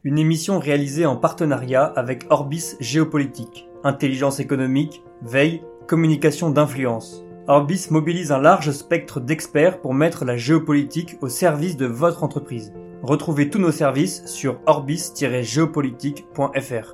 une émission réalisée en partenariat avec Orbis Géopolitique, intelligence économique, veille, communication d'influence. Orbis mobilise un large spectre d'experts pour mettre la géopolitique au service de votre entreprise. Retrouvez tous nos services sur orbis-géopolitique.fr.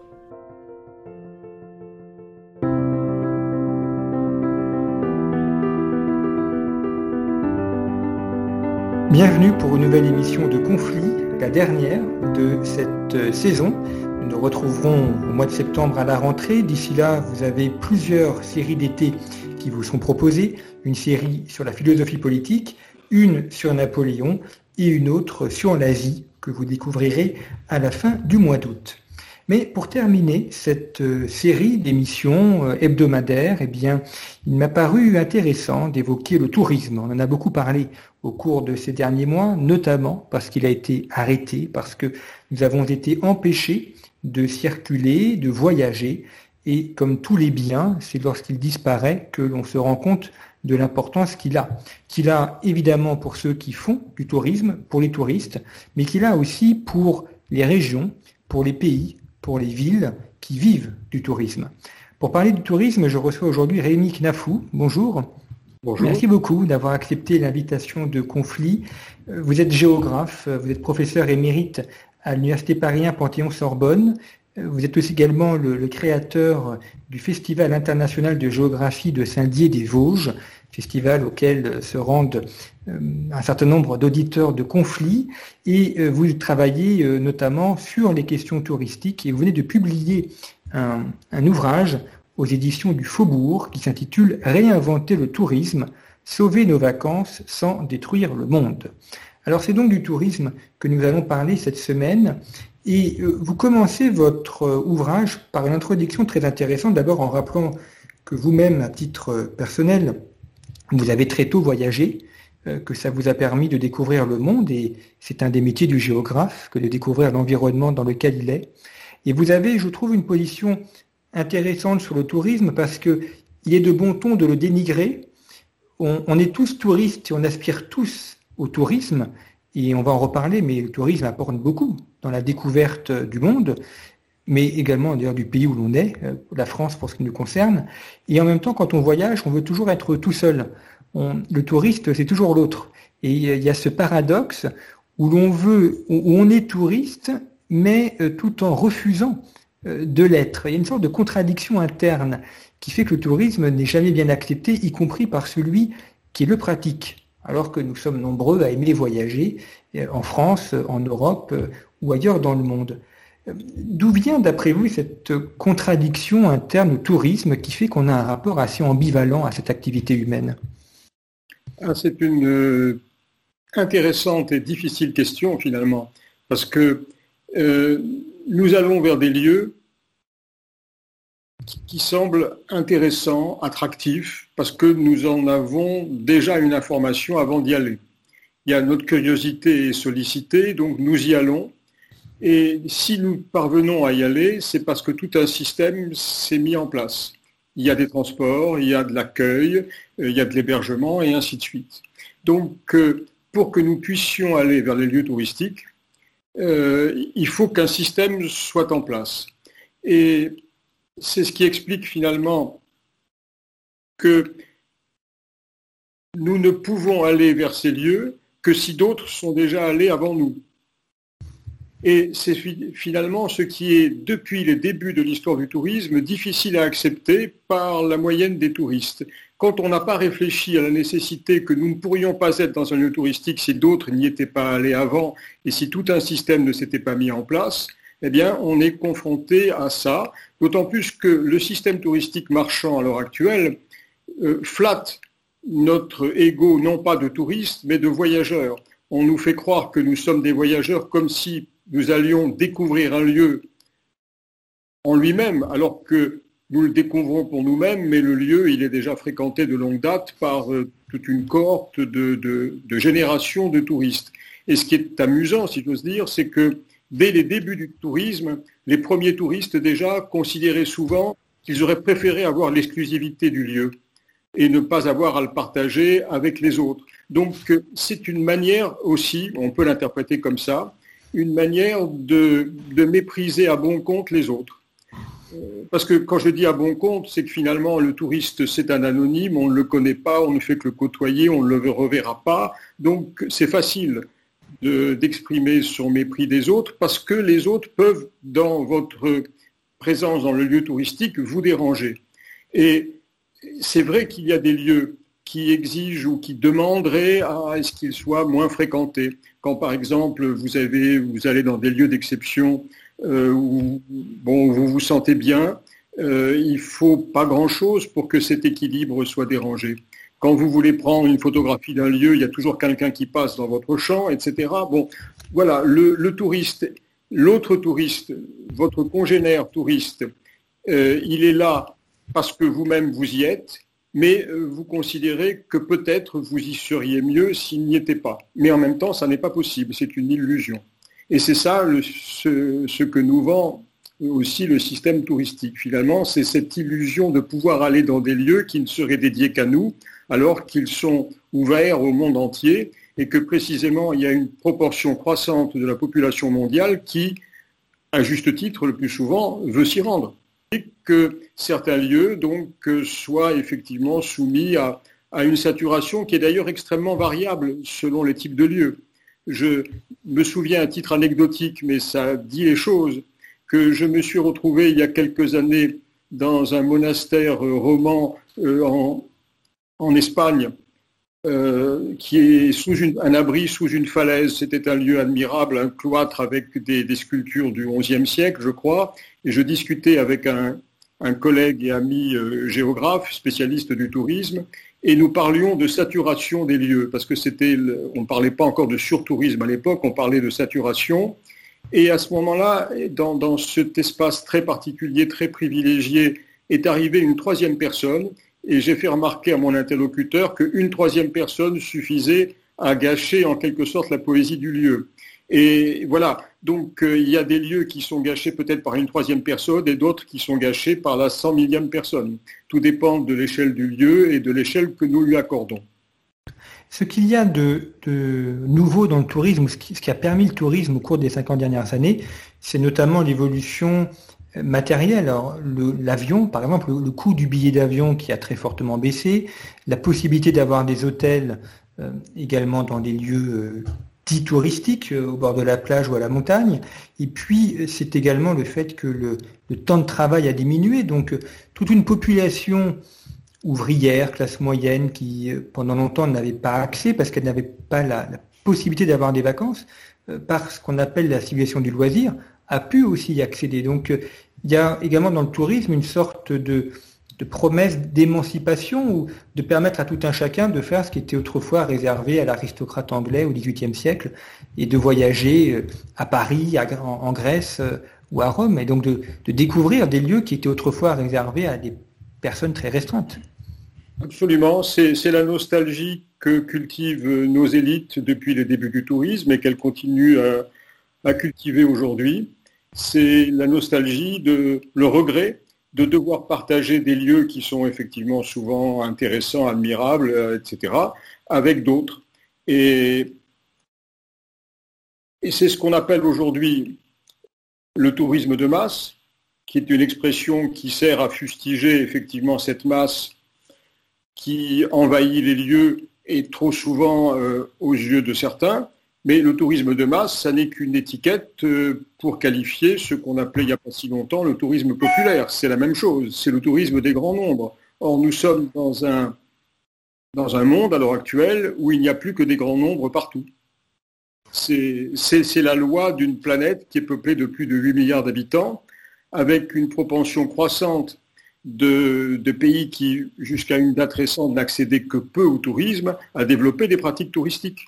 Bienvenue pour une nouvelle émission de Conflit, la dernière de cette saison. Nous nous retrouverons au mois de septembre à la rentrée. D'ici là, vous avez plusieurs séries d'été qui vous sont proposées. Une série sur la philosophie politique, une sur Napoléon et une autre sur l'Asie que vous découvrirez à la fin du mois d'août. Mais pour terminer cette série d'émissions hebdomadaires, il m'a paru intéressant d'évoquer le tourisme. On en a beaucoup parlé au cours de ces derniers mois, notamment parce qu'il a été arrêté, parce que nous avons été empêchés de circuler, de voyager. Et comme tous les biens, c'est lorsqu'il disparaît que l'on se rend compte de l'importance qu'il a. Qu'il a évidemment pour ceux qui font du tourisme, pour les touristes, mais qu'il a aussi pour les régions, pour les pays, pour les villes qui vivent du tourisme. Pour parler du tourisme, je reçois aujourd'hui Rémi Knafou. Bonjour. Bonjour. Merci beaucoup d'avoir accepté l'invitation de Conflit. Vous êtes géographe, vous êtes professeur émérite à l'Université Paris 1 Panthéon-Sorbonne. Vous êtes aussi également le créateur du Festival international de géographie de Saint-Dié-des-Vosges, festival auquel se rendent un certain nombre d'auditeurs de Conflit, et vous travaillez notamment sur les questions touristiques, et vous venez de publier un ouvrage aux éditions du Faubourg qui s'intitule « Réinventer le tourisme, sauver nos vacances sans détruire le monde ». Alors c'est donc du tourisme que nous allons parler cette semaine, et vous commencez votre ouvrage par une introduction très intéressante, d'abord en rappelant que vous-même, à titre personnel, vous avez très tôt voyagé, que ça vous a permis de découvrir le monde, et c'est un des métiers du géographe que de découvrir l'environnement dans lequel il est. Et vous avez, je trouve, une position intéressante sur le tourisme parce que il est de bon ton de le dénigrer. On est tous touristes et on aspire tous au tourisme, et on va en reparler, mais le tourisme apporte beaucoup dans la découverte du monde, mais également d'ailleurs du pays où l'on est, la France pour ce qui nous concerne. Et en même temps, quand on voyage, on veut toujours être tout seul. Le touriste, c'est toujours l'autre. Et il y a ce paradoxe où on est touriste, mais tout en refusant de l'être. Il y a une sorte de contradiction interne qui fait que le tourisme n'est jamais bien accepté, y compris par celui qui le pratique, alors que nous sommes nombreux à aimer voyager en France, en Europe ou ailleurs dans le monde. D'où vient, d'après vous, cette contradiction interne au tourisme qui fait qu'on a un rapport assez ambivalent à cette activité humaine ? C'est une intéressante et difficile question, finalement, parce que nous allons vers des lieux qui semblent intéressants, attractifs, parce que nous en avons déjà une information avant d'y aller. Notre curiosité est sollicitée, donc nous y allons. Et si nous parvenons à y aller, c'est parce que tout un système s'est mis en place. Il y a des transports, il y a de l'accueil, il y a de l'hébergement et ainsi de suite. Donc, pour que nous puissions aller vers les lieux touristiques, il faut qu'un système soit en place. Et c'est ce qui explique finalement que nous ne pouvons aller vers ces lieux que si d'autres sont déjà allés avant nous. Et c'est finalement ce qui est, depuis les débuts de l'histoire du tourisme, difficile à accepter par la moyenne des touristes. Quand on n'a pas réfléchi à la nécessité que nous ne pourrions pas être dans un lieu touristique si d'autres n'y étaient pas allés avant et si tout un système ne s'était pas mis en place, on est confronté à ça, d'autant plus que le système touristique marchand à l'heure actuelle flatte notre ego, non pas de touristes, mais de voyageurs. On nous fait croire que nous sommes des voyageurs comme si nous allions découvrir un lieu en lui-même, alors que nous le découvrons pour nous-mêmes, mais le lieu, il est déjà fréquenté de longue date par toute une cohorte de générations de touristes. Et ce qui est amusant, si j'ose dire, c'est que dès les débuts du tourisme, les premiers touristes déjà considéraient souvent qu'ils auraient préféré avoir l'exclusivité du lieu et ne pas avoir à le partager avec les autres. Donc c'est une manière aussi, on peut l'interpréter comme ça, une manière de mépriser à bon compte les autres. Parce que quand je dis à bon compte, c'est que finalement le touriste c'est un anonyme, on ne le connaît pas, on ne fait que le côtoyer, on ne le reverra pas. Donc c'est facile d'exprimer son mépris des autres parce que les autres peuvent, dans votre présence dans le lieu touristique, vous déranger. Et c'est vrai qu'il y a des lieux qui exigent ou qui demanderaient à ce qu'ils soient moins fréquentés. Quand par exemple vous allez dans des lieux d'exception où vous vous sentez bien, il ne faut pas grand-chose pour que cet équilibre soit dérangé. Quand vous voulez prendre une photographie d'un lieu, il y a toujours quelqu'un qui passe dans votre champ, etc. Bon, voilà, le touriste, l'autre touriste, votre congénère touriste, il est là parce que vous-même vous y êtes, mais vous considérez que peut-être vous y seriez mieux s'il n'y était pas. Mais en même temps, ça n'est pas possible, c'est une illusion. Et c'est ça ce que nous vend aussi le système touristique. Finalement, c'est cette illusion de pouvoir aller dans des lieux qui ne seraient dédiés qu'à nous, alors qu'ils sont ouverts au monde entier et que précisément il y a une proportion croissante de la population mondiale qui, à juste titre, le plus souvent, veut s'y rendre. Et que certains lieux donc soient effectivement soumis à une saturation qui est d'ailleurs extrêmement variable selon les types de lieux. Je me souviens à titre anecdotique, mais ça dit les choses, que je me suis retrouvé il y a quelques années dans un monastère roman en Espagne, qui est sous un abri sous une falaise. C'était un lieu admirable, un cloître avec des sculptures du XIe siècle, je crois. Et je discutais avec un collègue et ami géographe, spécialiste du tourisme, et nous parlions de saturation des lieux, parce que on ne parlait pas encore de surtourisme à l'époque, on parlait de saturation. Et à ce moment-là, dans cet espace très particulier, très privilégié, est arrivée une troisième personne, et j'ai fait remarquer à mon interlocuteur qu'une troisième personne suffisait à gâcher en quelque sorte la poésie du lieu. Et voilà, donc il y a des lieux qui sont gâchés peut-être par une troisième personne et d'autres qui sont gâchés par la 100 millième personne. Tout dépend de l'échelle du lieu et de l'échelle que nous lui accordons. Ce qu'il y a de nouveau dans le tourisme, ce qui a permis le tourisme au cours des 50 dernières années, c'est notamment l'évolution matérielle. Alors, l'avion, par exemple, le coût du billet d'avion qui a très fortement baissé, la possibilité d'avoir des hôtels également dans des lieux dits touristiques, au bord de la plage ou à la montagne. Et puis, c'est également le fait que le temps de travail a diminué. Donc, toute une population ouvrière, classe moyenne, qui pendant longtemps n'avait pas accès parce qu'elle n'avait pas la possibilité d'avoir des vacances, par ce qu'on appelle la civilisation du loisir, a pu aussi y accéder. Donc, il y a également dans le tourisme une sorte de promesse d'émancipation ou de permettre à tout un chacun de faire ce qui était autrefois réservé à l'aristocrate anglais au XVIIIe siècle et de voyager à Paris, en Grèce ou à Rome, et donc de découvrir des lieux qui étaient autrefois réservés à des personnes très restreintes. Absolument, c'est la nostalgie que cultivent nos élites depuis le début du tourisme et qu'elles continuent à cultiver aujourd'hui. C'est la nostalgie, le regret de devoir partager des lieux qui sont effectivement souvent intéressants, admirables, etc., avec d'autres. Et c'est ce qu'on appelle aujourd'hui le tourisme de masse, qui est une expression qui sert à fustiger effectivement cette masse qui envahit les lieux et trop souvent aux yeux de certains. Mais le tourisme de masse, ça n'est qu'une étiquette pour qualifier ce qu'on appelait il n'y a pas si longtemps le tourisme populaire. C'est la même chose, c'est le tourisme des grands nombres. Or, nous sommes dans un monde à l'heure actuelle où il n'y a plus que des grands nombres partout. C'est la loi d'une planète qui est peuplée de plus de 8 milliards d'habitants, avec une propension croissante de pays qui, jusqu'à une date récente, n'accédaient que peu au tourisme, à développer des pratiques touristiques.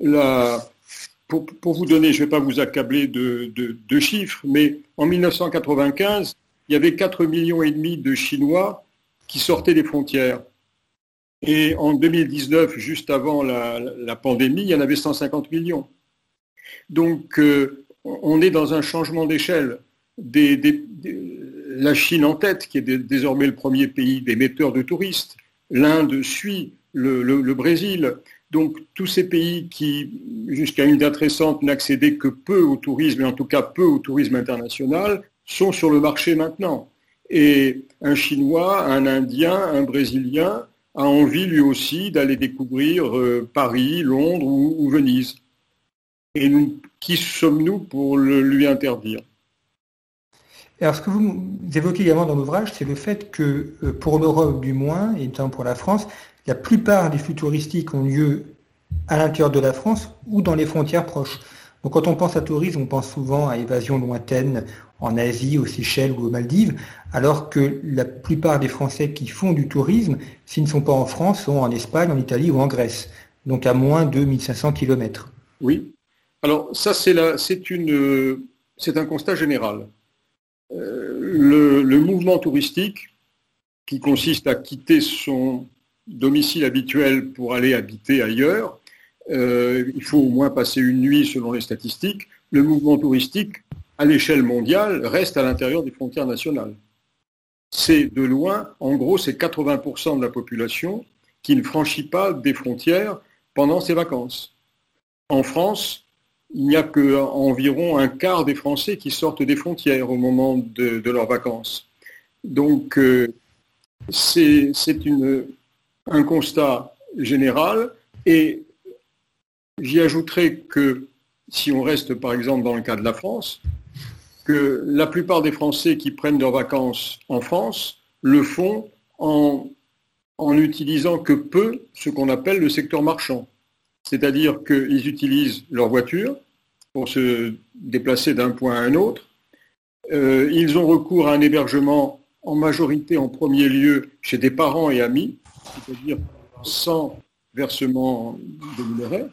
Pour vous donner, je ne vais pas vous accabler de chiffres, mais en 1995, il y avait 4,5 millions de Chinois qui sortaient des frontières. Et en 2019, juste avant la pandémie, il y en avait 150 millions. Donc, on est dans un changement d'échelle. La Chine en tête, qui est désormais le premier pays émetteur de touristes. L'Inde suit, le Brésil. Donc tous ces pays qui, jusqu'à une date récente, n'accédaient que peu au tourisme, et en tout cas peu au tourisme international, sont sur le marché maintenant. Et un Chinois, un Indien, un Brésilien a envie lui aussi d'aller découvrir Paris, Londres ou Venise. Et nous, qui sommes-nous pour le lui interdire ? Alors, ce que vous évoquez également dans l'ouvrage, c'est le fait que, pour l'Europe du moins, et notamment pour la France, la plupart des flux touristiques ont lieu à l'intérieur de la France ou dans les frontières proches. Donc, quand on pense à tourisme, on pense souvent à évasion lointaine en Asie, aux Seychelles ou aux Maldives, alors que la plupart des Français qui font du tourisme, s'ils ne sont pas en France, sont en Espagne, en Italie ou en Grèce, donc à moins de 1500 km. Oui. Alors, ça, c'est un constat général. Le mouvement touristique, qui consiste à quitter son domicile habituel pour aller habiter ailleurs, il faut au moins passer une nuit selon les statistiques, le mouvement touristique, à l'échelle mondiale, reste à l'intérieur des frontières nationales. C'est de loin, en gros, c'est 80% de la population qui ne franchit pas des frontières pendant ses vacances. En France, il n'y a qu'environ un quart des Français qui sortent des frontières au moment de leurs vacances. Donc, c'est un constat général, et j'y ajouterai que, si on reste par exemple dans le cas de la France, que la plupart des Français qui prennent leurs vacances en France le font en utilisant que peu ce qu'on appelle le secteur marchand. C'est-à-dire qu'ils utilisent leur voiture pour se déplacer d'un point à un autre. Ils ont recours à un hébergement en majorité, en premier lieu, chez des parents et amis, c'est-à-dire sans versement rémunéré.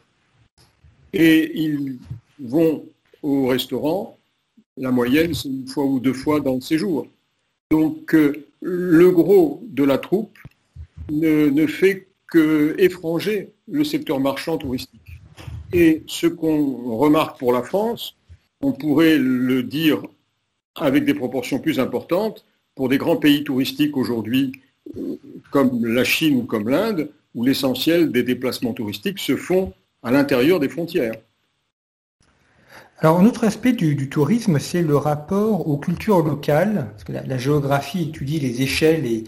Et ils vont au restaurant. La moyenne, c'est une fois ou deux fois dans le séjour. Donc, le gros de la troupe ne fait qu'effranger le secteur marchand touristique. Et ce qu'on remarque pour la France, on pourrait le dire avec des proportions plus importantes pour des grands pays touristiques aujourd'hui, comme la Chine ou comme l'Inde, où l'essentiel des déplacements touristiques se font à l'intérieur des frontières. Alors, un autre aspect du tourisme, c'est le rapport aux cultures locales, parce que la géographie étudie les échelles et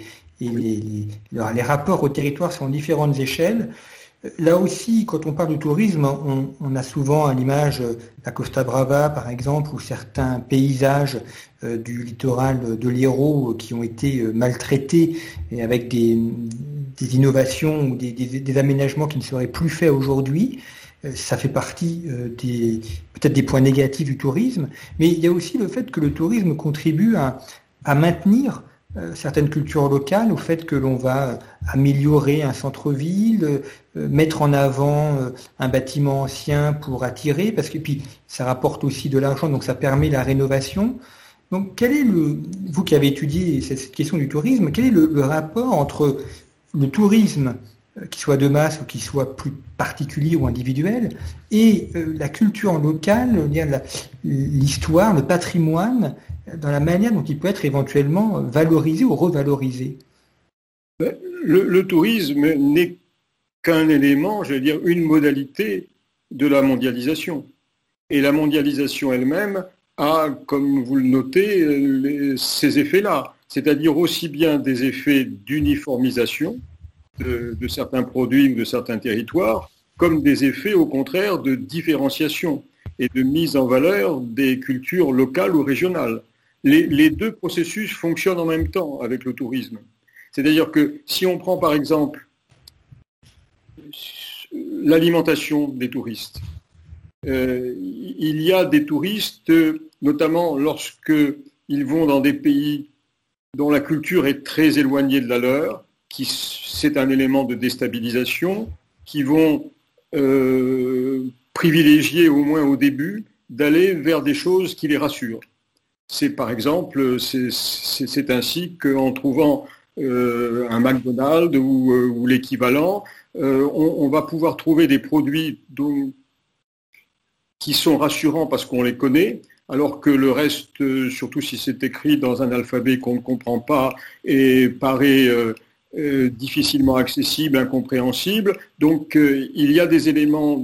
les rapports au territoire sont différentes échelles. Là aussi, quand on parle de tourisme, on a souvent à l'image la Costa Brava, par exemple, ou certains paysages du littoral de l'Hérault qui ont été maltraités et avec des innovations ou des aménagements qui ne seraient plus faits aujourd'hui. Ça fait partie peut-être des points négatifs du tourisme, mais il y a aussi le fait que le tourisme contribue à maintenir certaines cultures locales, au fait que l'on va améliorer un centre-ville, mettre en avant un bâtiment ancien pour attirer, parce que puis ça rapporte aussi de l'argent, donc ça permet la rénovation. Donc quel est vous qui avez étudié cette question du tourisme, quel est le rapport entre le tourisme qui soit de masse ou qui soit plus particulier ou individuel, et la culture locale, l'histoire, le patrimoine, dans la manière dont il peut être éventuellement valorisé ou revalorisé? Le tourisme n'est qu'un élément, je veux dire, une modalité de la mondialisation. Et la mondialisation elle-même a, comme vous le notez, ces effets-là, c'est-à-dire aussi bien des effets d'uniformisation de certains produits ou de certains territoires, comme des effets, au contraire, de différenciation et de mise en valeur des cultures locales ou régionales. Les deux processus fonctionnent en même temps avec le tourisme. C'est-à-dire que si on prend par exemple l'alimentation des touristes, il y a des touristes, notamment lorsqu'ils vont dans des pays dont la culture est très éloignée de la leur, c'est un élément de déstabilisation, qui vont privilégier au moins au début d'aller vers des choses qui les rassurent. C'est par exemple, c'est ainsi qu'en trouvant un McDonald's ou l'équivalent, on va pouvoir trouver des produits qui sont rassurants parce qu'on les connaît, alors que le reste, surtout si c'est écrit dans un alphabet qu'on ne comprend pas et paraît difficilement accessibles, incompréhensibles. Donc il y a des éléments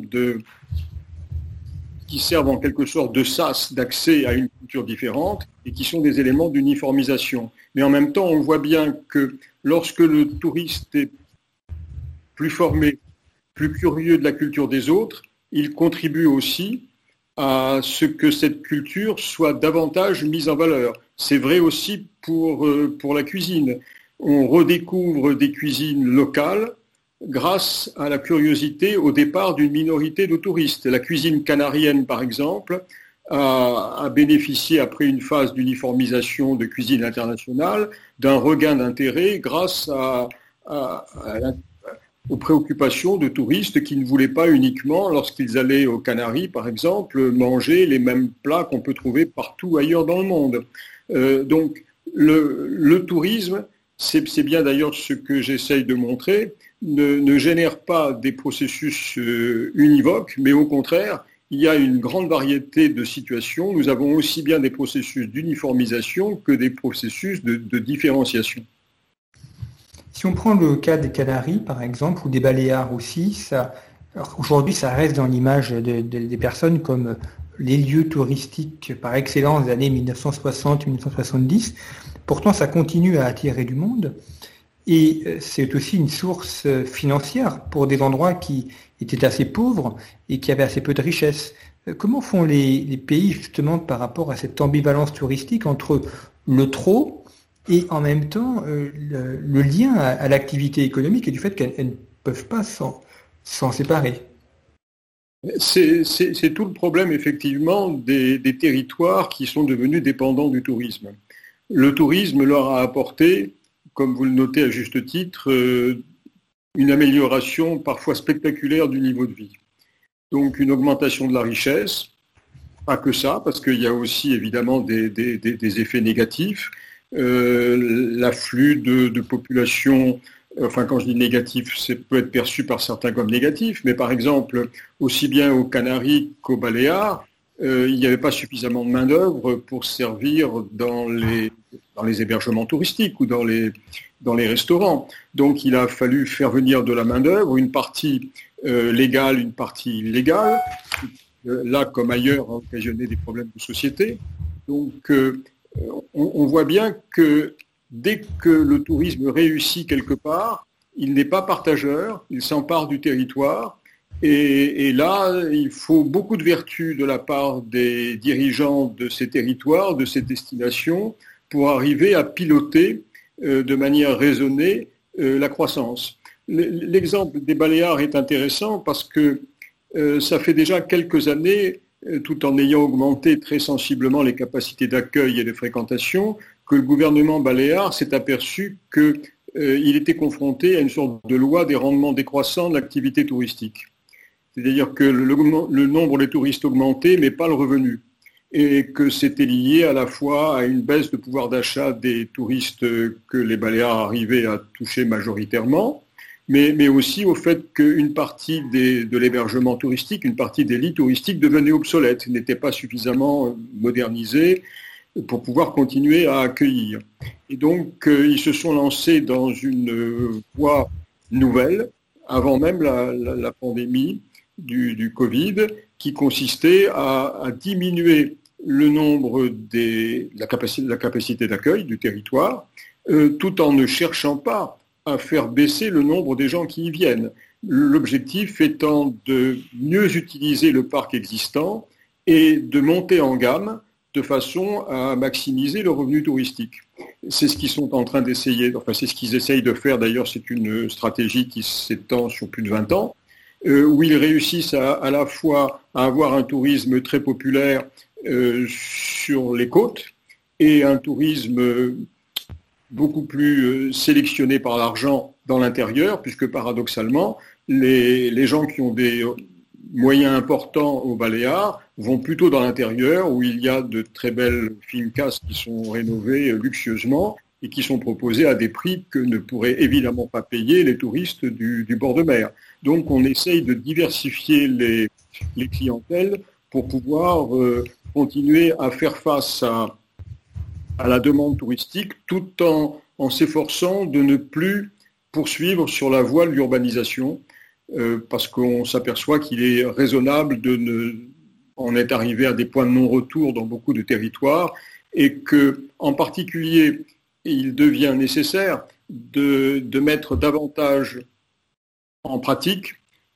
qui servent en quelque sorte de sas d'accès à une culture différente et qui sont des éléments d'uniformisation. Mais en même temps, on voit bien que lorsque le touriste est plus formé, plus curieux de la culture des autres, il contribue aussi à ce que cette culture soit davantage mise en valeur. C'est vrai aussi pour la cuisine. On redécouvre des cuisines locales grâce à la curiosité au départ d'une minorité de touristes. La cuisine canarienne, par exemple, a bénéficié, après une phase d'uniformisation de cuisine internationale, d'un regain d'intérêt grâce aux préoccupations de touristes qui ne voulaient pas uniquement, lorsqu'ils allaient aux Canaries, par exemple, manger les mêmes plats qu'on peut trouver partout ailleurs dans le monde. Donc, le tourisme, c'est bien d'ailleurs ce que j'essaye de montrer, ne génère pas des processus univoques, mais au contraire, il y a une grande variété de situations. Nous avons aussi bien des processus d'uniformisation que des processus de différenciation. Si on prend le cas des Canaries, par exemple, ou des Baléares aussi, aujourd'hui, ça reste dans l'image des personnes comme les lieux touristiques par excellence des années 1960-1970. Pourtant, ça continue à attirer du monde. Et c'est aussi une source financière pour des endroits qui étaient assez pauvres et qui avaient assez peu de richesse. Comment font les pays justement par rapport à cette ambivalence touristique entre le trop et en même temps le lien à l'activité économique et du fait qu'elles ne peuvent pas s'en séparer? C'est tout le problème effectivement des territoires qui sont devenus dépendants du tourisme. Le tourisme leur a apporté, comme vous le notez à juste titre, une amélioration parfois spectaculaire du niveau de vie. Donc une augmentation de la richesse, pas que ça, parce qu'il y a aussi évidemment des effets négatifs. L'afflux de population, enfin quand je dis négatif, ça peut être perçu par certains comme négatif, mais par exemple, aussi bien aux Canaries qu'aux Baléares, il n'y avait pas suffisamment de main-d'œuvre pour servir dans les hébergements touristiques ou dans les restaurants. Donc il a fallu faire venir de la main-d'œuvre, une partie légale, une partie illégale. Là, comme ailleurs, a occasionné des problèmes de société. Donc on voit bien que dès que le tourisme réussit quelque part, il n'est pas partageur, il s'empare du territoire. Et là, il faut beaucoup de vertu de la part des dirigeants de ces territoires, de ces destinations, pour arriver à piloter de manière raisonnée la croissance. L'exemple des Baléares est intéressant parce que ça fait déjà quelques années, tout en ayant augmenté très sensiblement les capacités d'accueil et de fréquentation, que le gouvernement baléare s'est aperçu qu'il était confronté à une sorte de loi des rendements décroissants de l'activité touristique. C'est-à-dire que le nombre de touristes augmentait, mais pas le revenu. Et que c'était lié à la fois à une baisse de pouvoir d'achat des touristes que les Baléares arrivaient à toucher majoritairement, mais aussi au fait qu'une partie de l'hébergement touristique, une partie des lits touristiques devenait obsolète, n'était pas suffisamment modernisée pour pouvoir continuer à accueillir. Et donc, ils se sont lancés dans une voie nouvelle, avant même la pandémie du Covid, qui consistait à diminuer le nombre la capacité d'accueil du territoire, tout en ne cherchant pas à faire baisser le nombre des gens qui y viennent. L'objectif étant de mieux utiliser le parc existant et de monter en gamme de façon à maximiser le revenu touristique. C'est ce qu'ils sont en train d'essayer, enfin c'est ce qu'ils essayent de faire, d'ailleurs c'est une stratégie qui s'étend sur plus de 20 ans, où ils réussissent à la fois à avoir un tourisme très populaire sur les côtes et un tourisme beaucoup plus sélectionné par l'argent dans l'intérieur, puisque paradoxalement, les gens qui ont des moyens importants aux Baléares vont plutôt dans l'intérieur, où il y a de très belles fincas qui sont rénovées luxueusement et qui sont proposées à des prix que ne pourraient évidemment pas payer les touristes du bord de mer. Donc on essaye de diversifier les clientèles pour pouvoir continuer à faire face à la demande touristique tout en s'efforçant de ne plus poursuivre sur la voie de l'urbanisation, parce qu'on s'aperçoit qu'il est raisonnable on est arrivé à des points de non-retour dans beaucoup de territoires, et que, en particulier, il devient nécessaire de mettre davantage en pratique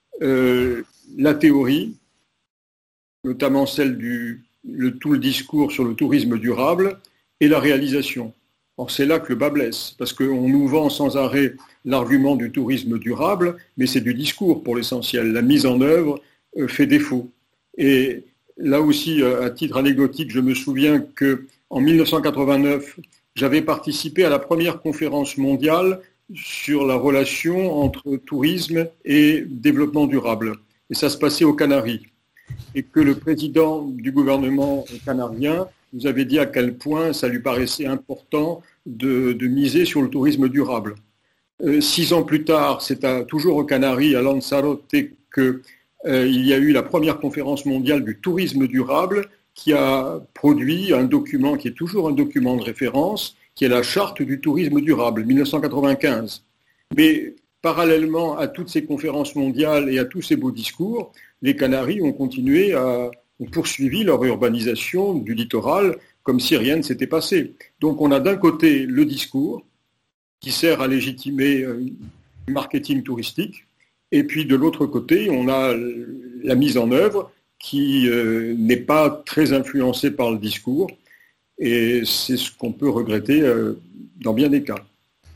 la théorie, notamment tout le discours sur le tourisme durable, et la réalisation. Or, c'est là que le bas blesse, parce qu'on nous vend sans arrêt l'argument du tourisme durable, mais c'est du discours pour l'essentiel. La mise en œuvre fait défaut. Et là aussi, à titre anecdotique, je me souviens qu'en 1989, j'avais participé à la première conférence mondiale sur la relation entre tourisme et développement durable. Et ça se passait aux Canaries. Et que le président du gouvernement canarien nous avait dit à quel point ça lui paraissait important de miser sur le tourisme durable. 6 ans plus tard, c'est toujours aux Canaries, à Lanzarote, qu'il y a eu la première conférence mondiale du tourisme durable qui a produit un document qui est toujours un document de référence, qui est la Charte du tourisme durable, 1995. Mais parallèlement à toutes ces conférences mondiales et à tous ces beaux discours, les Canaries ont poursuivi leur urbanisation du littoral comme si rien ne s'était passé. Donc on a d'un côté le discours qui sert à légitimer le marketing touristique, et puis de l'autre côté, on a la mise en œuvre qui n'est pas très influencée par le discours, et c'est ce qu'on peut regretter dans bien des cas.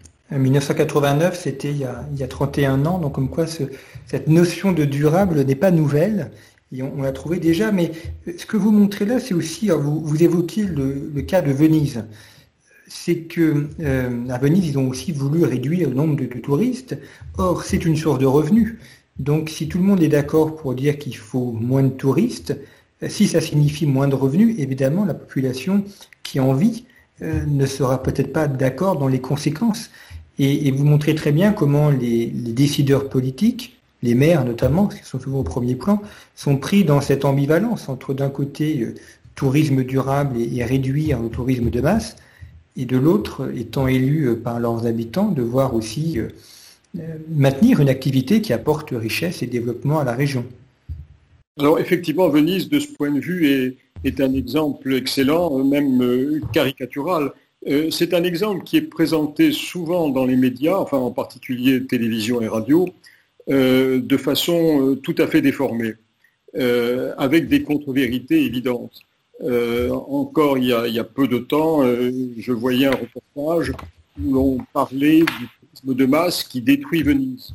1989, c'était il y a 31 ans, donc comme quoi cette notion de durable n'est pas nouvelle, et on l'a trouvée déjà, mais ce que vous montrez là, c'est aussi, vous évoquez le cas de Venise. C'est que à Venise, ils ont aussi voulu réduire le nombre de touristes. Or, c'est une source de revenus. Donc, si tout le monde est d'accord pour dire qu'il faut moins de touristes, si ça signifie moins de revenus, évidemment, la population qui en vit ne sera peut-être pas d'accord dans les conséquences. Et vous montrez très bien comment les décideurs politiques, les maires notamment, qui sont souvent au premier plan, sont pris dans cette ambivalence entre d'un côté tourisme durable et réduire le tourisme de masse, et de l'autre, étant élus par leurs habitants, devoir aussi maintenir une activité qui apporte richesse et développement à la région. Alors effectivement, Venise, de ce point de vue, est un exemple excellent, même caricatural. C'est un exemple qui est présenté souvent dans les médias, enfin en particulier télévision et radio, de façon tout à fait déformée, avec des contre-vérités évidentes. Encore il y a peu de temps, je voyais un reportage où l'on parlait du tourisme de masse qui détruit Venise.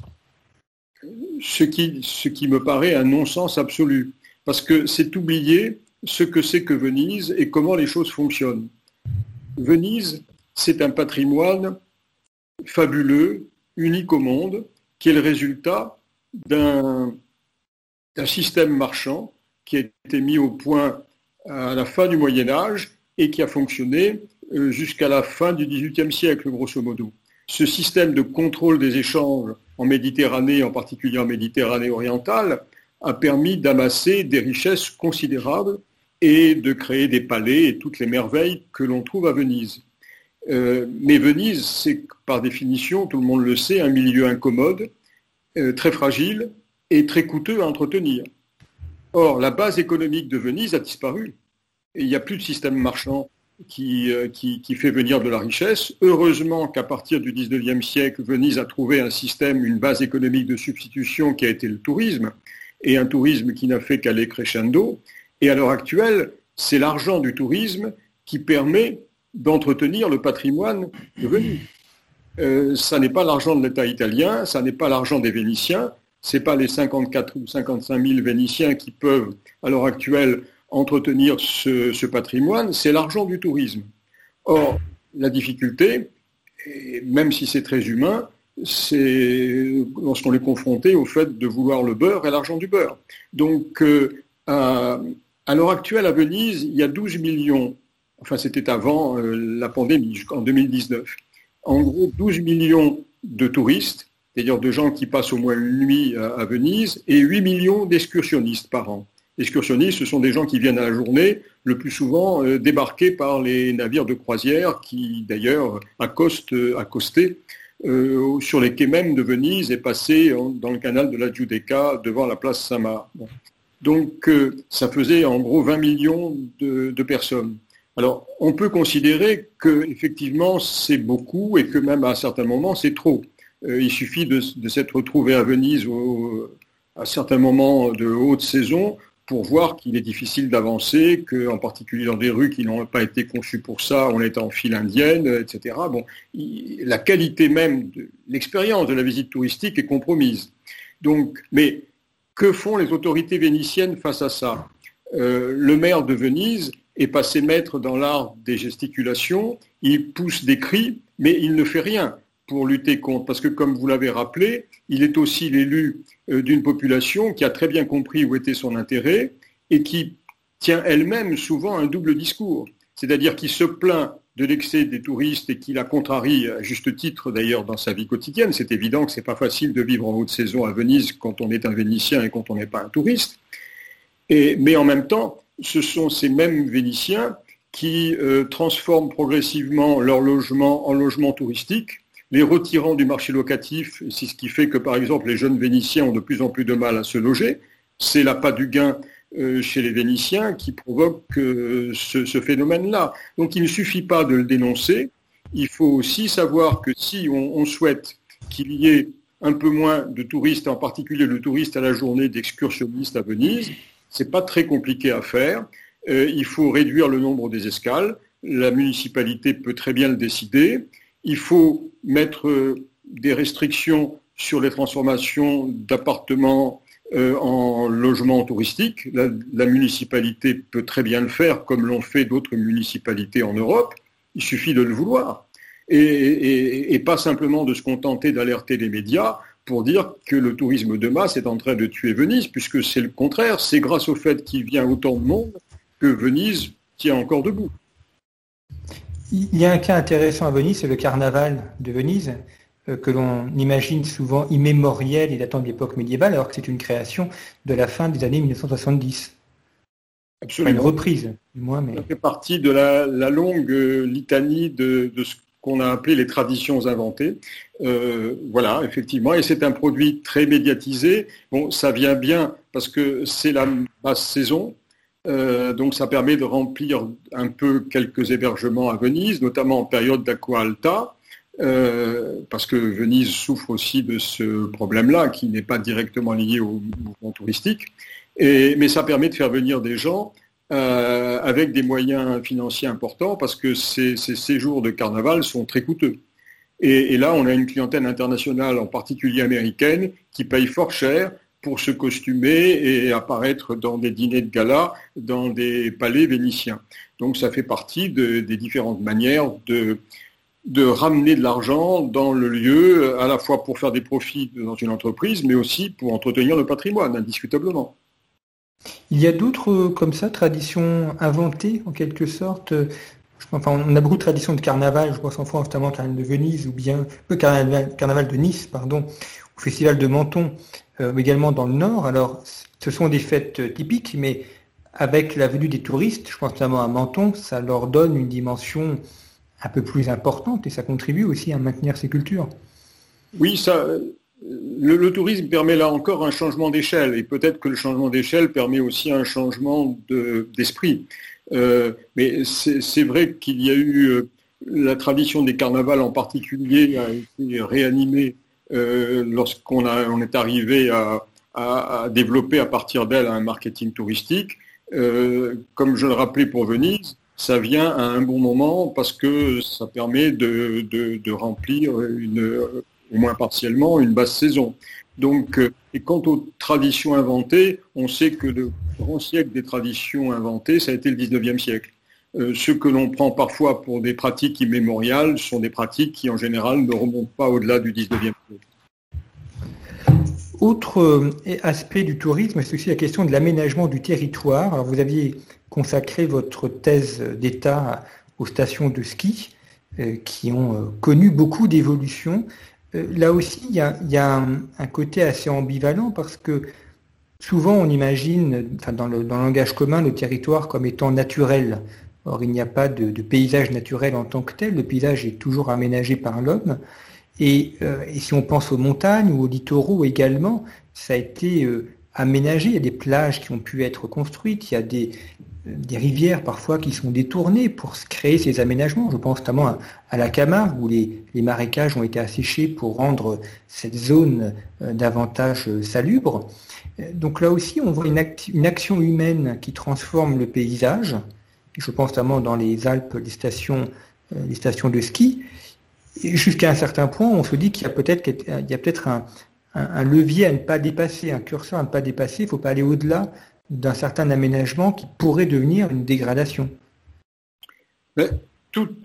Ce qui me paraît un non-sens absolu, parce que c'est oublier ce que c'est que Venise et comment les choses fonctionnent. Venise, c'est un patrimoine fabuleux, unique au monde, qui est le résultat d'un système marchand qui a été mis au point à la fin du Moyen-Âge et qui a fonctionné jusqu'à la fin du XVIIIe siècle, grosso modo. Ce système de contrôle des échanges en Méditerranée, en particulier en Méditerranée orientale, a permis d'amasser des richesses considérables et de créer des palais et toutes les merveilles que l'on trouve à Venise. Mais Venise, c'est par définition, tout le monde le sait, un milieu incommode, très fragile et très coûteux à entretenir. Or, la base économique de Venise a disparu. Et il n'y a plus de système marchand qui fait venir de la richesse. Heureusement qu'à partir du XIXe siècle, Venise a trouvé un système, une base économique de substitution qui a été le tourisme, et un tourisme qui n'a fait qu'aller crescendo. Et à l'heure actuelle, c'est l'argent du tourisme qui permet d'entretenir le patrimoine de Venise. Ça n'est pas l'argent de l'État italien, ça n'est pas l'argent des Vénitiens, ce n'est pas les 54 ou 55 000 Vénitiens qui peuvent, à l'heure actuelle, entretenir ce patrimoine, c'est l'argent du tourisme. Or, la difficulté, et même si c'est très humain, c'est lorsqu'on est confronté au fait de vouloir le beurre et l'argent du beurre. Donc, à l'heure actuelle, à Venise, il y a 12 millions, enfin c'était avant la pandémie, jusqu'en 2019, en gros 12 millions de touristes, c'est-à-dire de gens qui passent au moins une nuit à Venise, et 8 millions d'excursionnistes par an. Excursionnistes, ce sont des gens qui viennent à la journée, le plus souvent débarqués par les navires de croisière qui, d'ailleurs, accostaient sur les quais même de Venise et passer dans le canal de la Giudecca devant la place Saint-Marc. Bon. Donc ça faisait en gros 20 millions de personnes. Alors on peut considérer que effectivement c'est beaucoup et que même à certains moments c'est trop. Il suffit de s'être retrouvé à Venise à certains moments de haute saison pour voir qu'il est difficile d'avancer, qu'en particulier dans des rues qui n'ont pas été conçues pour ça, on est en file indienne, etc. Bon, la qualité même de l'expérience de la visite touristique est compromise. Donc, mais que font les autorités vénitiennes face à ça ? Le maire de Venise est passé maître dans l'art des gesticulations, il pousse des cris, mais il ne fait rien pour lutter contre, parce que comme vous l'avez rappelé, il est aussi l'élu d'une population qui a très bien compris où était son intérêt et qui tient elle-même souvent un double discours, c'est-à-dire qui se plaint de l'excès des touristes et qui la contrarie, à juste titre d'ailleurs dans sa vie quotidienne. C'est évident que c'est pas facile de vivre en haute saison à Venise quand on est un Vénitien et quand on n'est pas un touriste. Mais en même temps, ce sont ces mêmes Vénitiens qui transforment progressivement leur logement en logement touristique, les retirant du marché locatif. C'est ce qui fait que, par exemple, les jeunes Vénitiens ont de plus en plus de mal à se loger. C'est l'appât du gain chez les Vénitiens qui provoque ce phénomène-là. Donc il ne suffit pas de le dénoncer, il faut aussi savoir que si on souhaite qu'il y ait un peu moins de touristes, en particulier le touriste à la journée d'excursionnistes à Venise, c'est pas très compliqué à faire. Il faut réduire le nombre des escales, la municipalité peut très bien le décider. Il faut mettre des restrictions sur les transformations d'appartements en logements touristiques. La municipalité peut très bien le faire, comme l'ont fait d'autres municipalités en Europe. Il suffit de le vouloir. Et pas simplement de se contenter d'alerter les médias pour dire que le tourisme de masse est en train de tuer Venise, puisque c'est le contraire. C'est grâce au fait qu'il vient autant de monde que Venise tient encore debout. Il y a un cas intéressant à Venise, c'est le carnaval de Venise, que l'on imagine souvent immémoriel et datant de l'époque médiévale, alors que c'est une création de la fin des années 1970. Absolument. Enfin, une reprise, du moins. Mais... Ça fait partie de la longue litanie de ce qu'on a appelé les traditions inventées. Voilà, effectivement, et c'est un produit très médiatisé. Bon, ça vient bien parce que c'est la basse saison. Donc ça permet de remplir un peu quelques hébergements à Venise, notamment en période d'acqua alta, parce que Venise souffre aussi de ce problème-là, qui n'est pas directement lié au mouvement touristique, mais ça permet de faire venir des gens avec des moyens financiers importants, parce que ces séjours de carnaval sont très coûteux. Et là, on a une clientèle internationale, en particulier américaine, qui paye fort cher pour se costumer et apparaître dans des dîners de gala dans des palais vénitiens. Donc ça fait partie des différentes manières de ramener de l'argent dans le lieu, à la fois pour faire des profits dans une entreprise, mais aussi pour entretenir le patrimoine, indiscutablement. Il y a d'autres, comme ça, traditions inventées, en quelque sorte. Enfin, on a beaucoup de traditions de carnaval, je pense en France, notamment le carnaval de Venise, ou bien le carnaval de Nice, pardon, au festival de Menton, également dans le Nord. Alors, ce sont des fêtes typiques, mais avec la venue des touristes, je pense notamment à Menton, ça leur donne une dimension un peu plus importante et ça contribue aussi à maintenir ces cultures. Oui, le tourisme permet là encore un changement d'échelle, et peut-être que le changement d'échelle permet aussi un changement d'esprit. Mais c'est vrai qu'il y a eu la tradition des carnavals en particulier a été réanimée lorsqu'on est arrivé à développer à partir d'elle un marketing touristique. Comme je le rappelais pour Venise, ça vient à un bon moment parce que ça permet de remplir au moins partiellement, une basse saison. Donc, et quant aux traditions inventées, on sait que le grand siècle des traditions inventées, ça a été le 19e siècle. Ce que l'on prend parfois pour des pratiques immémoriales sont des pratiques qui, en général, ne remontent pas au-delà du 19e siècle. Autre aspect du tourisme, c'est aussi la question de l'aménagement du territoire. Alors, vous aviez consacré votre thèse d'État aux stations de ski qui ont connu beaucoup d'évolutions. Là aussi, il y a un côté assez ambivalent parce que souvent on imagine, dans le langage commun, le territoire comme étant naturel. Or, il n'y a pas de paysage naturel en tant que tel. Le paysage est toujours aménagé par l'homme. Et si on pense aux montagnes ou aux littoraux également, ça a été aménagé. Il y a des plages qui ont pu être construites, il y a des rivières parfois qui sont détournées pour créer ces aménagements. Je pense notamment à la Camargue où les marécages ont été asséchés pour rendre cette zone davantage salubre. Donc là aussi, on voit une action humaine qui transforme le paysage. Je pense notamment dans les Alpes, les stations de ski. Et jusqu'à un certain point, on se dit qu'il y a peut-être un levier à ne pas dépasser, un curseur à ne pas dépasser. Il ne faut pas aller au-delà d'un certain aménagement qui pourrait devenir une dégradation. Mais toute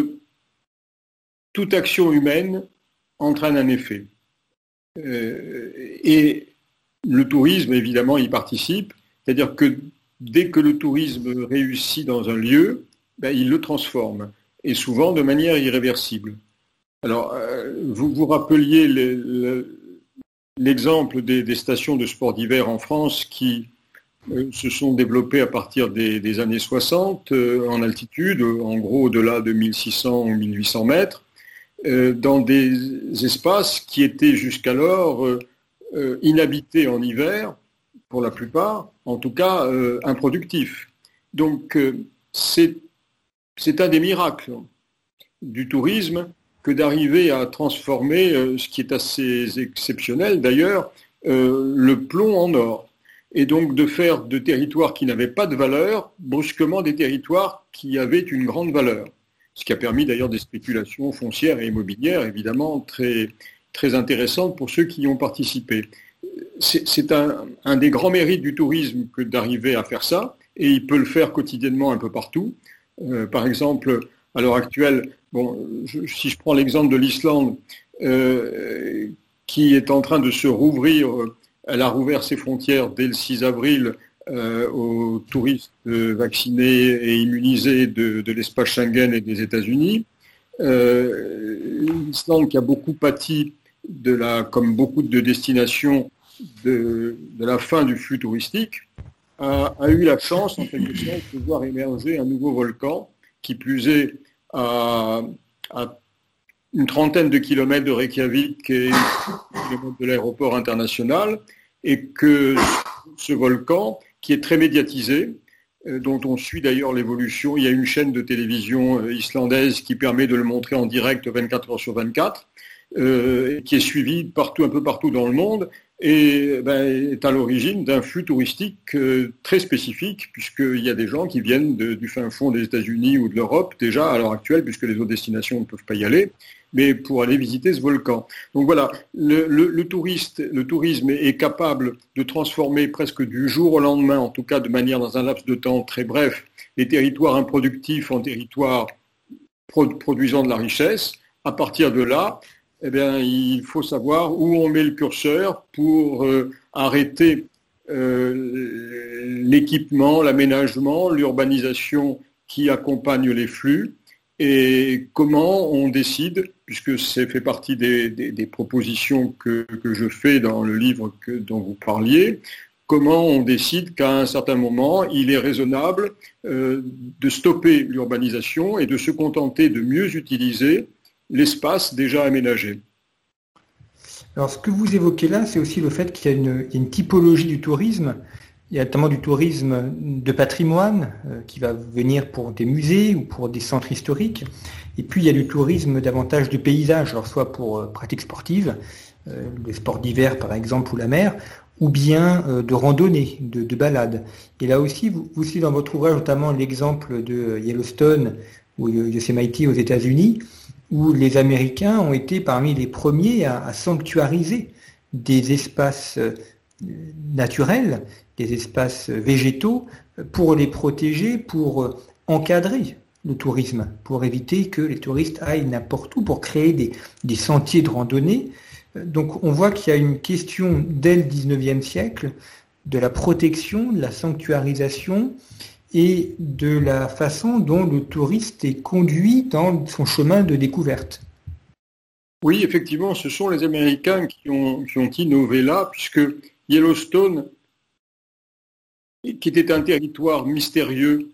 action humaine entraîne un effet. Et le tourisme, évidemment, y participe. C'est-à-dire que dès que le tourisme réussit dans un lieu, il le transforme, et souvent de manière irréversible. Alors, vous rappeliez l'exemple des stations de sport d'hiver en France qui se sont développées à partir des années 60 en altitude, en gros au-delà de 1600 ou 1800 mètres, dans des espaces qui étaient jusqu'alors inhabités en hiver, pour la plupart, en tout cas improductifs. Donc c'est un des miracles du tourisme que d'arriver à transformer, ce qui est assez exceptionnel d'ailleurs, le plomb en or. Et donc de faire de territoires qui n'avaient pas de valeur, brusquement des territoires qui avaient une grande valeur. Ce qui a permis d'ailleurs des spéculations foncières et immobilières, évidemment, très, très intéressantes pour ceux qui y ont participé. C'est un des grands mérites du tourisme que d'arriver à faire ça, et il peut le faire quotidiennement un peu partout. Par exemple, à l'heure actuelle, si je prends l'exemple de l'Islande, qui est en train de se rouvrir, elle a rouvert ses frontières dès le 6 avril aux touristes vaccinés et immunisés de l'espace Schengen et des États-Unis. L'Islande, qui a beaucoup pâti comme beaucoup de destinations, de la fin du flux touristique, a eu la chance, en quelque sorte, de voir émerger un nouveau volcan, qui plus est à une trentaine de kilomètres de Reykjavik et de l'aéroport international, et que ce volcan, qui est très médiatisé, dont on suit d'ailleurs l'évolution, il y a une chaîne de télévision islandaise qui permet de le montrer en direct 24 heures sur 24, qui est suivie un peu partout dans le monde, et est à l'origine d'un flux touristique très spécifique, puisqu'il y a des gens qui viennent du fin fond des États-Unis ou de l'Europe, déjà à l'heure actuelle, puisque les autres destinations ne peuvent pas y aller, mais pour aller visiter ce volcan. Donc voilà, le tourisme est capable de transformer presque du jour au lendemain, en tout cas de manière dans un laps de temps très bref, les territoires improductifs en territoires produisant de la richesse. À partir de là, il faut savoir où on met le curseur pour arrêter l'équipement, l'aménagement, l'urbanisation qui accompagne les flux, et comment on décide, puisque c'est fait partie des propositions que je fais dans le livre dont vous parliez, comment on décide qu'à un certain moment, il est raisonnable de stopper l'urbanisation et de se contenter de mieux utiliser l'espace déjà aménagé. Alors, ce que vous évoquez là, c'est aussi le fait qu'il y a une typologie du tourisme. Il y a notamment du tourisme de patrimoine qui va venir pour des musées ou pour des centres historiques. Et puis, il y a du tourisme davantage de paysage, alors soit pour pratiques sportives, le sport d'hiver par exemple, ou la mer, ou bien de randonnée, de balade. Et là aussi, vous citez dans votre ouvrage notamment l'exemple de Yellowstone ou Yosemite aux États-Unis, où les Américains ont été parmi les premiers à sanctuariser des espaces naturels, des espaces végétaux, pour les protéger, pour encadrer le tourisme, pour éviter que les touristes aillent n'importe où, pour créer des sentiers de randonnée. Donc on voit qu'il y a une question dès le XIXe siècle de la protection, de la sanctuarisation et de la façon dont le touriste est conduit dans son chemin de découverte. Oui, effectivement, ce sont les Américains qui ont innové là, puisque Yellowstone, qui était un territoire mystérieux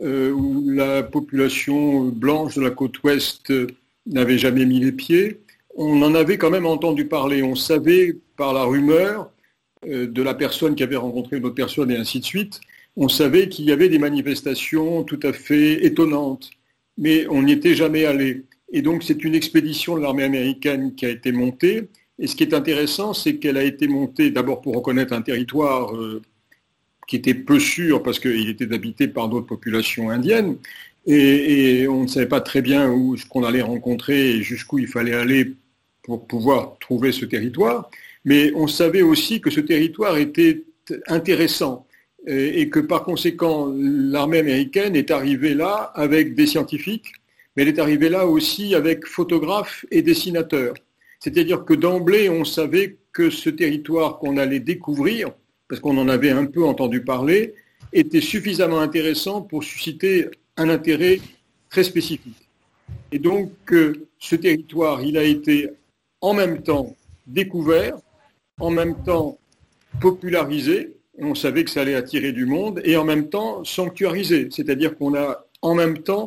où la population blanche de la côte ouest n'avait jamais mis les pieds, on en avait quand même entendu parler. On savait par la rumeur de la personne qui avait rencontré une autre personne et ainsi de suite, on savait qu'il y avait des manifestations tout à fait étonnantes, mais on n'y était jamais allé. Et donc c'est une expédition de l'armée américaine qui a été montée. Et ce qui est intéressant, c'est qu'elle a été montée d'abord pour reconnaître un territoire qui était peu sûr parce qu'il était habité par d'autres populations indiennes. Et on ne savait pas très bien où ce qu'on allait rencontrer et jusqu'où il fallait aller pour pouvoir trouver ce territoire. Mais on savait aussi que ce territoire était intéressant et que par conséquent, l'armée américaine est arrivée là avec des scientifiques, mais elle est arrivée là aussi avec photographes et dessinateurs. C'est-à-dire que d'emblée, on savait que ce territoire qu'on allait découvrir, parce qu'on en avait un peu entendu parler, était suffisamment intéressant pour susciter un intérêt très spécifique. Et donc, ce territoire, il a été en même temps découvert, en même temps popularisé, on savait que ça allait attirer du monde, et en même temps sanctuarisé, c'est-à-dire qu'on a en même temps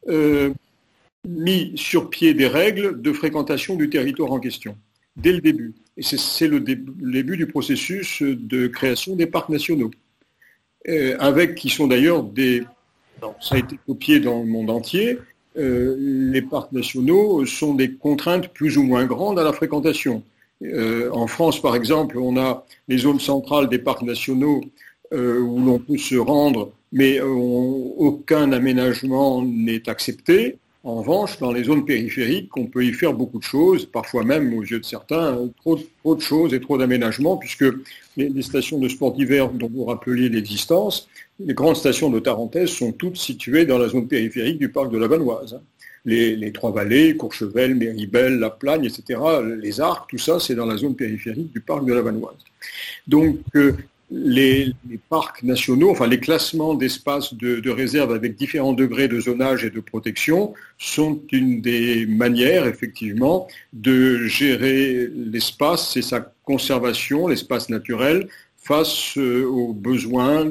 mis sur pied des règles de fréquentation du territoire en question, dès le début. Et c'est le début du processus de création des parcs nationaux, qui sont d'ailleurs ça a été copié dans le monde entier, les parcs nationaux sont des contraintes plus ou moins grandes à la fréquentation. En France, par exemple, on a les zones centrales des parcs nationaux où l'on peut se rendre, mais aucun aménagement n'est accepté. En revanche, dans les zones périphériques, on peut y faire beaucoup de choses, parfois même, aux yeux de certains, trop de choses et trop d'aménagements, puisque les stations de sport d'hiver dont vous rappeliez l'existence, les grandes stations de Tarentaise sont toutes situées dans la zone périphérique du parc de la Vanoise. Les Trois-Vallées, Courchevel, Méribel, La Plagne, etc., les Arcs, tout ça, c'est dans la zone périphérique du parc de la Vanoise. Donc, les parcs nationaux, enfin les classements d'espaces de réserve avec différents degrés de zonage et de protection sont une des manières, effectivement, de gérer l'espace et sa conservation, l'espace naturel, face aux besoins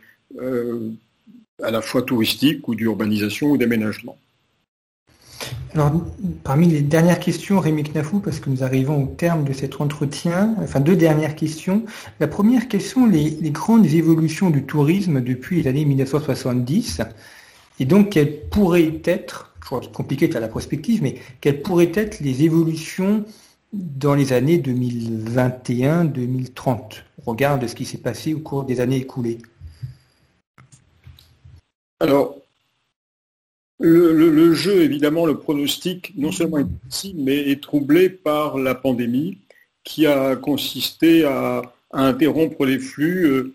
à la fois touristiques ou d'urbanisation ou d'aménagement. Alors, parmi les dernières questions, Rémi Knafou, parce que nous arrivons au terme de cet entretien, enfin 2 dernières questions. La première, quelles sont les grandes évolutions du tourisme depuis les années 1970 et donc quelles pourraient être, je crois que c'est compliqué de faire la prospective, mais quelles pourraient être les évolutions dans les années 2021-2030 au regard de ce qui s'est passé au cours des années écoulées? Alors, le jeu, évidemment, le pronostic, non seulement est difficile, mais est troublé par la pandémie qui a consisté à interrompre les flux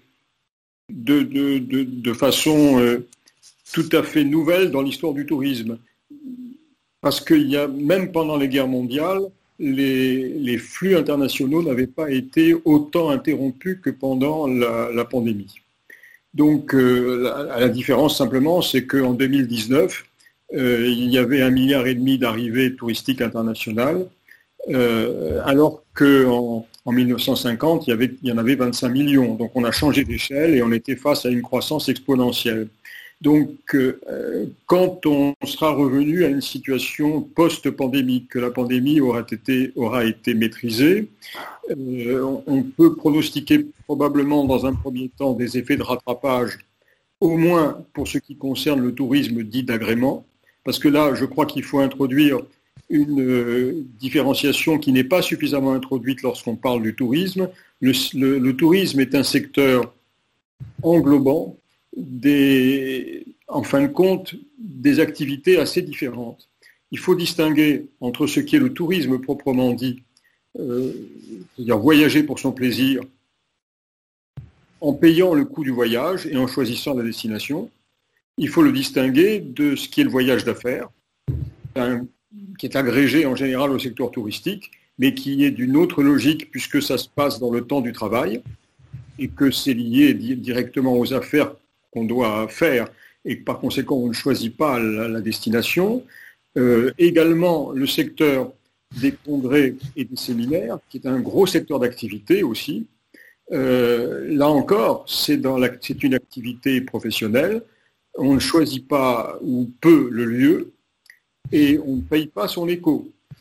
de façon tout à fait nouvelle dans l'histoire du tourisme. Parce qu'il y a, même pendant les guerres mondiales, les flux internationaux n'avaient pas été autant interrompus que pendant la pandémie. Donc, la différence simplement, c'est qu'en 2019, il y avait 1,5 milliard d'arrivées touristiques internationales, alors qu'en 1950, il y en avait 25 millions. Donc on a changé d'échelle et on était face à une croissance exponentielle. Donc quand on sera revenu à une situation post-pandémique, que la pandémie aura été maîtrisée, on peut pronostiquer probablement dans un premier temps des effets de rattrapage, au moins pour ce qui concerne le tourisme dit d'agrément, parce que là, je crois qu'il faut introduire une différenciation qui n'est pas suffisamment introduite lorsqu'on parle du tourisme. Le tourisme est un secteur englobant en fin de compte, des activités assez différentes. Il faut distinguer entre ce qui est le tourisme proprement dit, c'est-à-dire voyager pour son plaisir, en payant le coût du voyage et en choisissant la destination. Il faut le distinguer de ce qui est le voyage d'affaires, qui est agrégé en général au secteur touristique, mais qui est d'une autre logique puisque ça se passe dans le temps du travail et que c'est lié directement aux affaires qu'on doit faire et que par conséquent on ne choisit pas la destination. Également le secteur des congrès et des séminaires, qui est un gros secteur d'activité aussi. Là encore, c'est une activité professionnelle. On ne choisit pas ou peu le lieu et on ne paye pas son écho.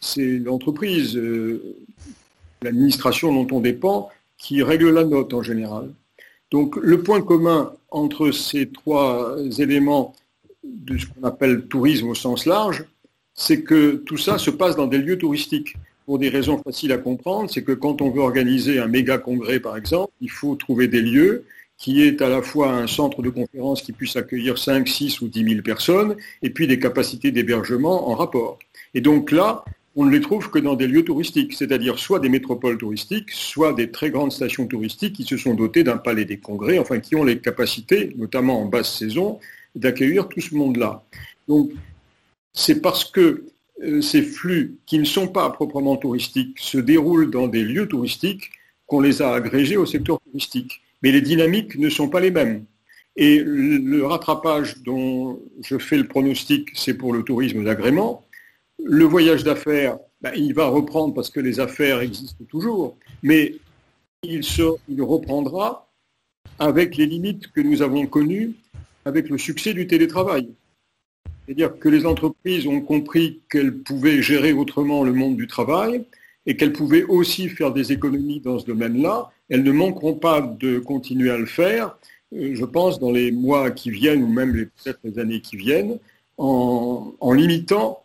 c'est l'entreprise, l'administration dont on dépend, qui règle la note en général. Donc le point commun entre ces trois éléments de ce qu'on appelle tourisme au sens large, c'est que tout ça se passe dans des lieux touristiques. Pour des raisons faciles à comprendre, c'est que quand on veut organiser un méga congrès, par exemple, il faut trouver des lieux qui est à la fois un centre de conférence qui puisse accueillir 5, 6 ou 10 000 personnes, et puis des capacités d'hébergement en rapport. Et donc là, on ne les trouve que dans des lieux touristiques, c'est-à-dire soit des métropoles touristiques, soit des très grandes stations touristiques qui se sont dotées d'un palais des congrès, enfin qui ont les capacités, notamment en basse saison, d'accueillir tout ce monde-là. Donc, c'est parce que ces flux qui ne sont pas proprement touristiques se déroulent dans des lieux touristiques qu'on les a agrégés au secteur touristique. Mais les dynamiques ne sont pas les mêmes. Et le rattrapage dont je fais le pronostic, c'est pour le tourisme d'agrément. Le voyage d'affaires, il va reprendre parce que les affaires existent toujours, mais il reprendra avec les limites que nous avons connues avec le succès du télétravail. C'est-à-dire que les entreprises ont compris qu'elles pouvaient gérer autrement le monde du travail et qu'elles pouvaient aussi faire des économies dans ce domaine-là. Elles ne manqueront pas de continuer à le faire, je pense, dans les mois qui viennent ou même peut-être les années qui viennent, en limitant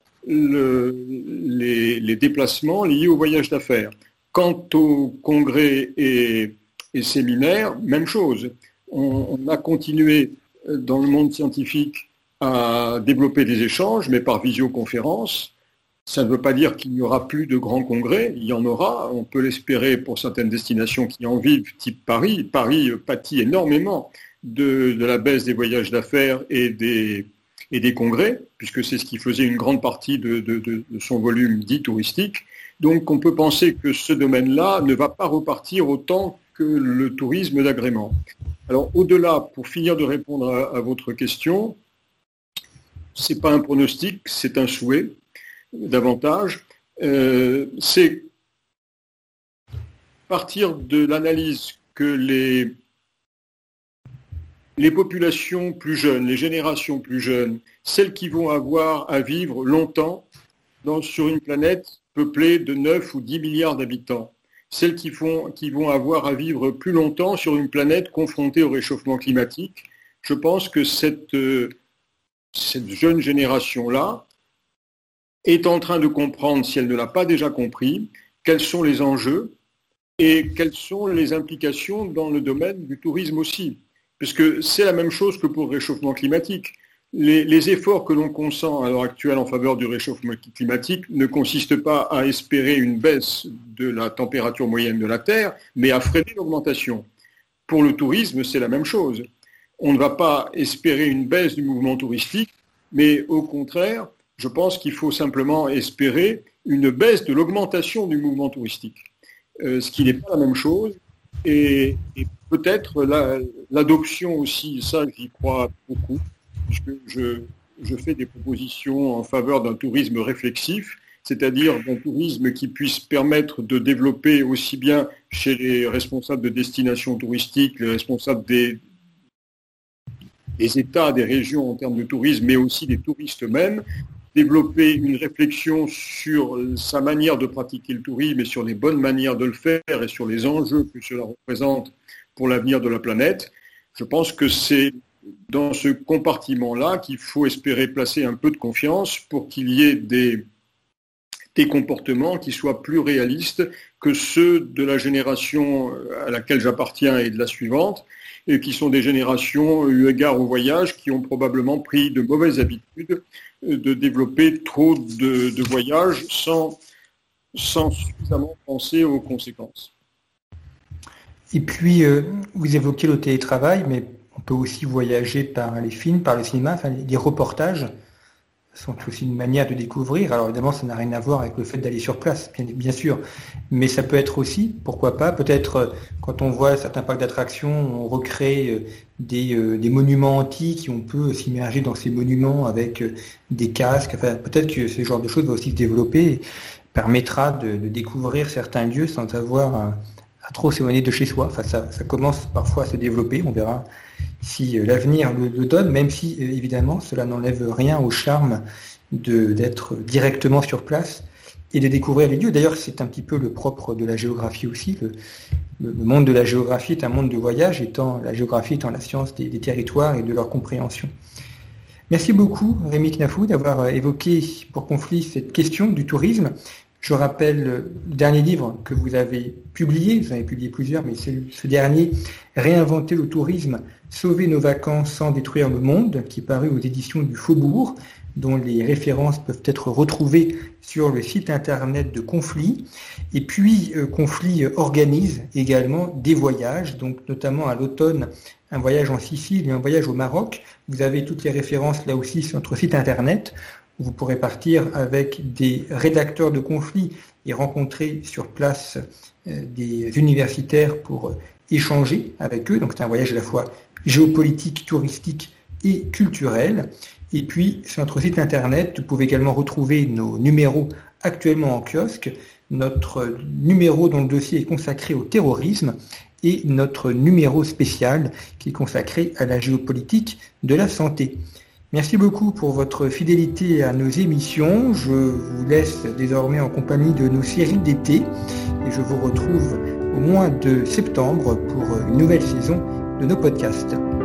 les déplacements liés au voyage d'affaires. Quant aux congrès et séminaires, même chose. On a continué dans le monde scientifique à développer des échanges, mais par visioconférence. Ça ne veut pas dire qu'il n'y aura plus de grands congrès, il y en aura, on peut l'espérer pour certaines destinations qui en vivent, type Paris. Paris pâtit énormément de la baisse des voyages d'affaires et des congrès, puisque c'est ce qui faisait une grande partie de son volume dit touristique. Donc on peut penser que ce domaine-là ne va pas repartir autant que le tourisme d'agrément. Alors au-delà, pour finir de répondre à votre question, ce n'est pas un pronostic, c'est un souhait. Davantage, c'est partir de l'analyse que les populations plus jeunes, les générations plus jeunes, celles qui vont avoir à vivre longtemps sur une planète peuplée de 9 ou 10 milliards d'habitants, celles qui vont avoir à vivre plus longtemps sur une planète confrontée au réchauffement climatique, je pense que cette jeune génération-là est en train de comprendre, si elle ne l'a pas déjà compris, quels sont les enjeux et quelles sont les implications dans le domaine du tourisme aussi. Puisque c'est la même chose que pour le réchauffement climatique. Les efforts que l'on consent à l'heure actuelle en faveur du réchauffement climatique ne consistent pas à espérer une baisse de la température moyenne de la Terre, mais à freiner l'augmentation. Pour le tourisme, c'est la même chose. On ne va pas espérer une baisse du mouvement touristique, mais au contraire, je pense qu'il faut simplement espérer une baisse de l'augmentation du mouvement touristique, ce qui n'est pas la même chose. Et peut-être l'adoption aussi, ça j'y crois beaucoup, puisque je fais des propositions en faveur d'un tourisme réflexif, c'est-à-dire d'un tourisme qui puisse permettre de développer aussi bien chez les responsables de destinations touristiques, les responsables des États, des régions en termes de tourisme, mais aussi des touristes eux-mêmes, développer une réflexion sur sa manière de pratiquer le tourisme et sur les bonnes manières de le faire et sur les enjeux que cela représente pour l'avenir de la planète. Je pense que c'est dans ce compartiment-là qu'il faut espérer placer un peu de confiance pour qu'il y ait des comportements qui soient plus réalistes que ceux de la génération à laquelle j'appartiens et de la suivante, et qui sont des générations, eu égard au voyage, qui ont probablement pris de mauvaises habitudes de développer trop de voyages sans suffisamment penser aux conséquences. Et puis, vous évoquez le télétravail, mais on peut aussi voyager par les films, par le cinéma, enfin, les reportages sont aussi une manière de découvrir. Alors évidemment, ça n'a rien à voir avec le fait d'aller sur place, bien sûr, mais ça peut être aussi, pourquoi pas, peut-être quand on voit certains parcs d'attractions, on recrée des monuments antiques et on peut s'immerger dans ces monuments avec des casques. Enfin, peut-être que ce genre de choses va aussi se développer et permettra de découvrir certains lieux sans avoir à trop s'éloigner de chez soi. Enfin, ça commence parfois à se développer, on verra si l'avenir le donne, même si évidemment cela n'enlève rien au charme d'être directement sur place. et de découvrir les lieux. D'ailleurs, c'est un petit peu le propre de la géographie aussi. Le monde de la géographie est un monde de voyage, la géographie étant la science des territoires et de leur compréhension. Merci beaucoup, Rémi Knafou, d'avoir évoqué pour Conflit cette question du tourisme. Je rappelle le dernier livre que vous avez publié, vous en avez publié plusieurs, mais ce dernier, Réinventer le tourisme, sauver nos vacances sans détruire le monde, qui est paru aux éditions du Faubourg, dont les références peuvent être retrouvées sur le site internet de Conflit. Et puis, Conflit organise également des voyages, donc notamment à l'automne, un voyage en Sicile et un voyage au Maroc. Vous avez toutes les références là aussi sur notre site internet. Vous pourrez partir avec des rédacteurs de Conflit et rencontrer sur place des universitaires pour échanger avec eux. Donc c'est un voyage à la fois géopolitique, touristique et culturel. Et puis sur notre site internet, vous pouvez également retrouver nos numéros actuellement en kiosque, notre numéro dont le dossier est consacré au terrorisme et notre numéro spécial qui est consacré à la géopolitique de la santé. Merci beaucoup pour votre fidélité à nos émissions. Je vous laisse désormais en compagnie de nos séries d'été et je vous retrouve au mois de septembre pour une nouvelle saison de nos podcasts.